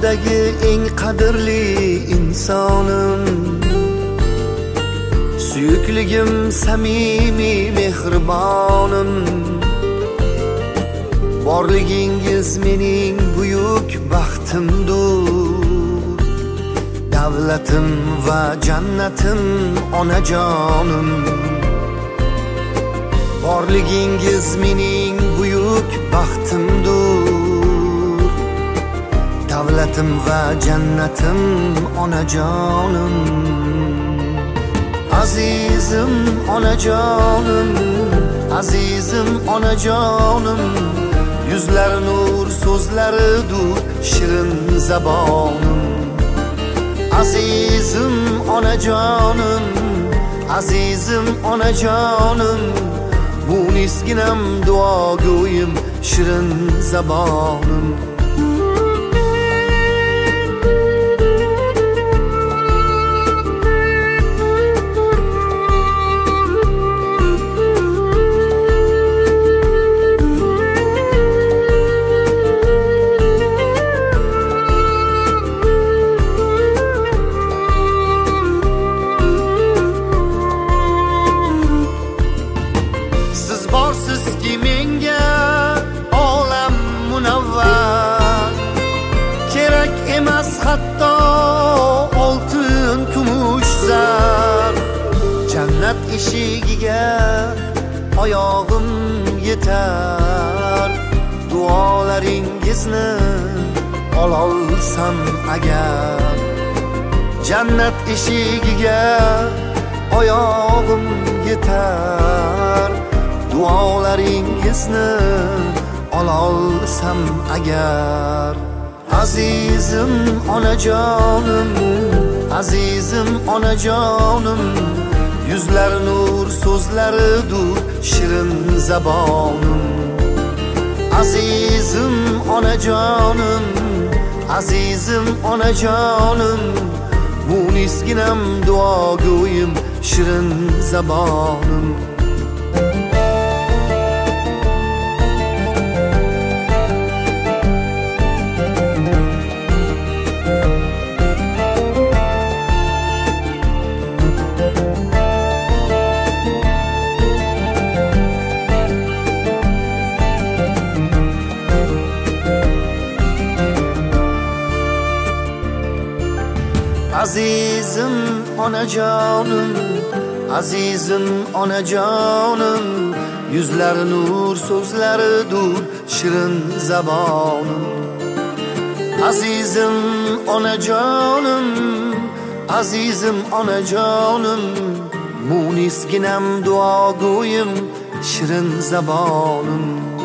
olamdagi eng qadrli insonim, suyukligim, samimiy mehribonim. Borligingiz mening buyuk baxtimdir, davlatim va jannatim, onajonim. Borligingiz mening buyuk baxtimdir, davlatim va jannatim, onajonim. Azizim onajonim, azizim onajonim, yuzlari nur, so'zlaridir shirin zabonim. Azizim onajonim, azizim onajonim, bu miskinam duogo'yim, shirin zabonim. Borsizki menga olam munavvar, kerak emas hatto oltin, kumush, zar. Jannat eshigiga oyog'im yetar, duolaringizni ololsam agar. Jannat eshigiga oyog'im yetar, duolaringizni ololsam agar. Azizim onajonim, azizim onajonim, yuzlari nur, so'zlaridir shirin zabonim. Azizim onajonim, azizim onajonim, bu miskinam duogo'yim, shirin zabonim. Azizim onajonim, azizim onajonim, yuzlari nur, so'zlaridir shirin zabonim. Azizim onajonim, azizim onajonim, munisginam duogo'yim, shirin zabonim.